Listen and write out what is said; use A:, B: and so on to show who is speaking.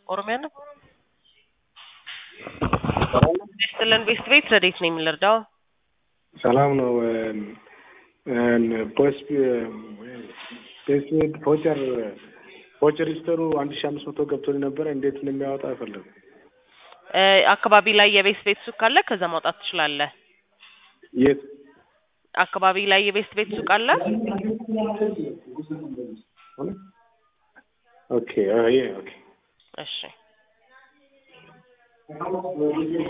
A: ኦሮሚያ ነው። ስለን ቤት ረዴት ነው የሚለርዳው
B: ሰላም ነው። ፖስት ፖቸሪስተሩ 1500 ገብቶልኝ ነበር። እንዴት እንደሚያወጣ አይፈልግም።
A: አካባቢ ላይ የቤት ሱቅ ካለ ከዛ ማውጣት ትችላለህ።
B: የት
A: አካባቢ ላይ የቤት ሱቅ አለ?
B: ኦኬ ኦኬ
A: እሺ